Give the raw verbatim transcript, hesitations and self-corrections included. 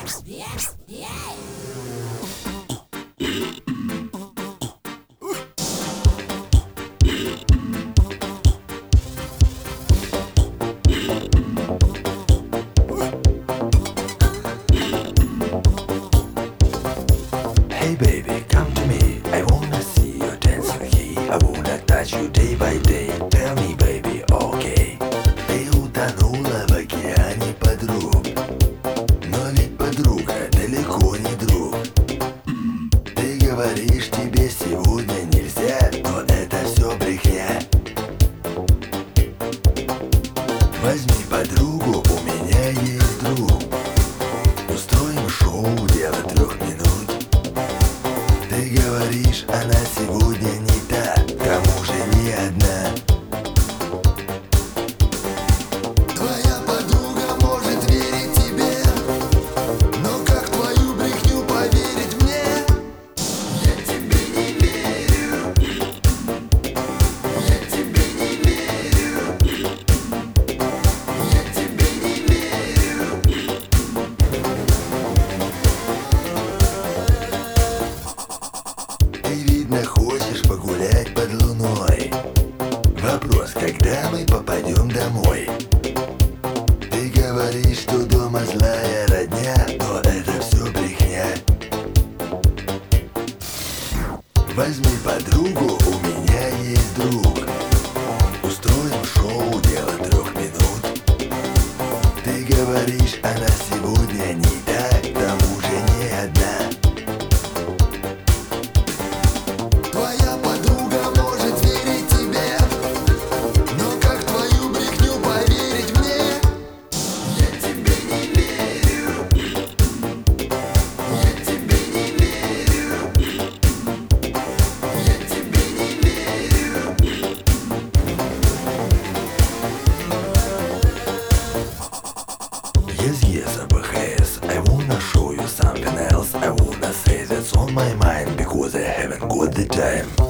Hey baby, come to me. I wanna see you dancing here. I wanna touch you day by day. Tell me, baby, okay. Ты утонула в океане подруг, но ведь подруга далеко не друг. Ты говоришь, тебе сегодня нельзя, но это все брехня. Возьми подругу, у меня есть друг. Устроим шоу, дело трех минут. Ты говоришь, она сегодня не та, к тому же не одна. Твоя подруга может верить тебе, но как твою брехню поверить мне? Я тебе не верю. Я тебе не верю. Я тебе не верю. Ты, видно, хочешь погулять под луной. Вопрос, когда мы попадем домой? Ты говоришь, что дома злая родня, но это все брехня. Возьми подругу, у меня есть друг. Устроим шоу, дело трех минут. Ты говоришь, она сегодня не та, к тому же не одна. Твоя подруга может верить тебе, но как твою брехню поверить мне? Я тебе не верю. Я тебе не верю. Я тебе не верю. Yes, yes, A B H S. I wanna show you something else. I wanna say that's on my mind because I haven't got the time.